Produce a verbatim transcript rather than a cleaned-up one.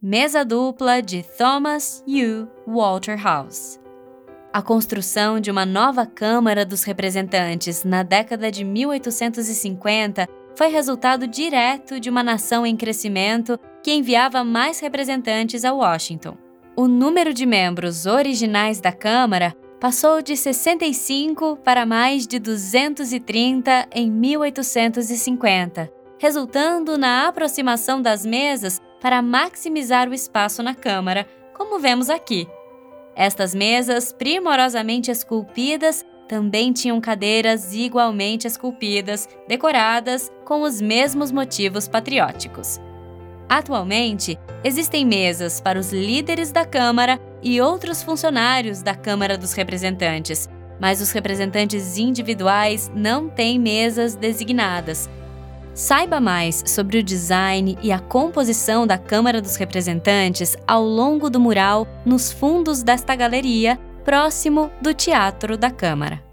Mesa dupla de Thomas U. Waterhouse. A construção de uma nova Câmara dos Representantes na década de mil oitocentos e cinquenta foi resultado direto de uma nação em crescimento que enviava mais representantes a Washington. O número de membros originais da Câmara passou de sessenta e cinco para mais de duzentos e trinta em mil oitocentos e cinquenta, resultando na aproximação das mesas para maximizar o espaço na Câmara, como vemos aqui. Estas mesas, primorosamente esculpidas, também tinham cadeiras igualmente esculpidas, decoradas com os mesmos motivos patrióticos. Atualmente, existem mesas para os líderes da Câmara e outros funcionários da Câmara dos Representantes, mas os representantes individuais não têm mesas designadas. Saiba mais sobre o design e a composição da Câmara dos Representantes ao longo do mural nos fundos desta galeria, próximo do Teatro da Câmara.